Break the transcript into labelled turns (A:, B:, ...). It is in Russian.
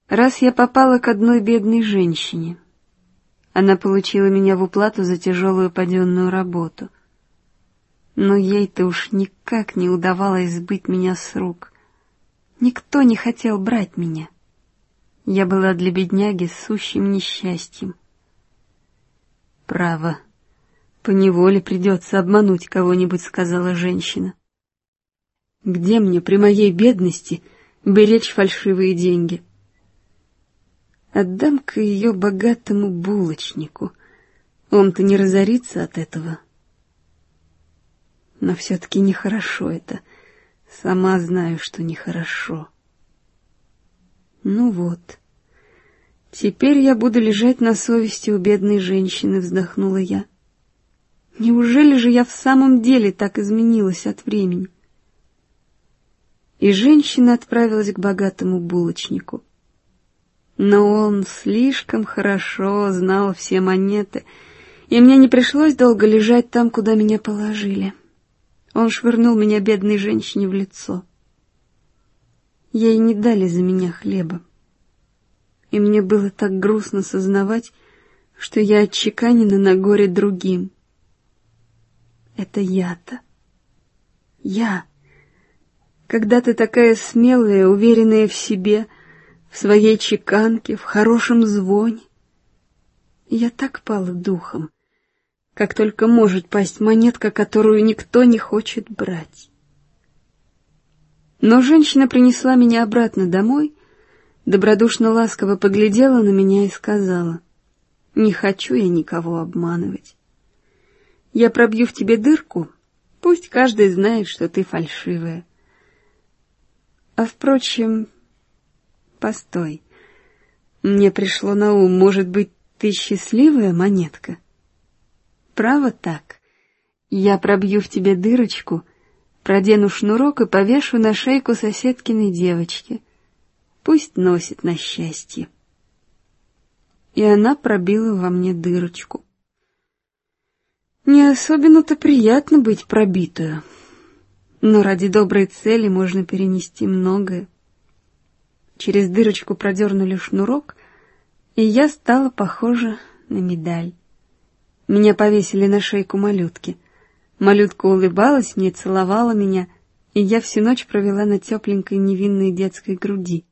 A: Раз я попала к одной бедной женщине. Она получила меня в уплату за тяжелую паденную работу. Но ей-то уж никак не удавалось сбыть меня с рук. Никто не хотел брать меня. Я была для бедняги сущим несчастьем. «Право, поневоле придется обмануть кого-нибудь», — сказала женщина. «Где мне при моей бедности беречь фальшивые деньги? Отдам-ка ее богатому булочнику. Он-то не разорится от этого. Но все-таки нехорошо это. Сама знаю, что нехорошо. Ну вот, теперь я буду лежать на совести у бедной женщины», — вздохнула я. «Неужели же я в самом деле так изменилась от времени?» И женщина отправилась к богатому булочнику. Но он слишком хорошо знал все монеты, и мне не пришлось долго лежать там, куда меня положили. Он швырнул меня бедной женщине в лицо. Ей не дали за меня хлеба. И мне было так грустно сознавать, что я отчеканена на горе другим. Это я-то. Я. Когда-то такая смелая, уверенная в себе, в своей чеканке, в хорошем звоне. И я так пала духом, как только может пасть монетка, которую никто не хочет брать. Но женщина принесла меня обратно домой, добродушно-ласково поглядела на меня и сказала: «Не хочу я никого обманывать. Я пробью в тебе дырку, пусть каждый знает, что ты фальшивая. А впрочем, постой, мне пришло на ум, может быть, ты счастливая монетка? Право так, я пробью в тебе дырочку, продену шнурок и повешу на шейку соседкиной девочки. Пусть носит на счастье». И она пробила во мне дырочку. Не особенно-то приятно быть пробитую, но ради доброй цели можно перенести многое. Через дырочку продернули шнурок, и я стала похожа на медаль. Меня повесили на шейку малютки. Малютка улыбалась мне, целовала меня, и я всю ночь провела на тепленькой невинной детской груди.